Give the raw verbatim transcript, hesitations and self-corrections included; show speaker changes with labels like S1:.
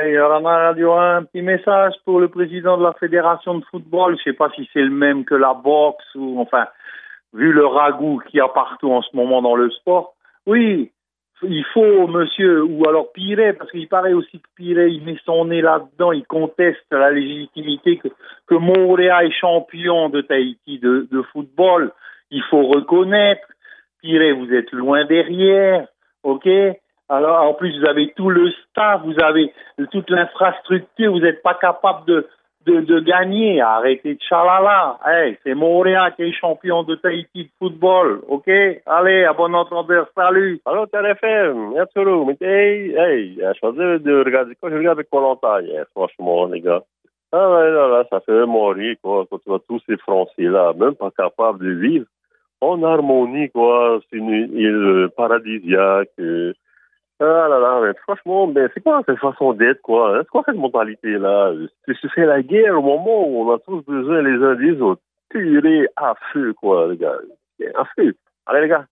S1: Ouais, Rama Radio, un petit message pour le président de la fédération de football. Je sais pas si c'est le même que la boxe ou, enfin, vu le ragoût qu'il y a partout en ce moment dans le sport. Oui, il faut, monsieur, ou alors Piret, parce qu'il paraît aussi que Piret, il met son nez là-dedans, il conteste la légitimité que, que Montréal est champion de Tahiti de, de football. Il faut reconnaître. Piret, vous êtes loin derrière, ok? Alors, en plus, vous avez tout le staff, vous avez toute l'infrastructure, vous n'êtes pas capable de, de, de gagner. Arrêtez de chalala. Hey, c'est Montréal qui est champion de Tahiti de football, ok? Allez, à bon entendeur, salut.
S2: Allô, T R F M, Yatsuru, mais hey, hey, je choisi de regarder quoi, je regarde avec Koh-Lanta hier, franchement, les gars. Ah ouais, là, là, ça fait mourir, quoi, quand tu vois tous ces Français-là, même pas capables de vivre en harmonie, quoi, c'est une île paradisiaque. euh, Ah là là, mais franchement, ben, c'est quoi cette façon d'être, quoi? Hein? C'est quoi cette mentalité-là? C'est se fait la guerre au moment où on a tous besoin les uns des autres. Tirer à feu, quoi, les gars. À feu. Allez, les gars.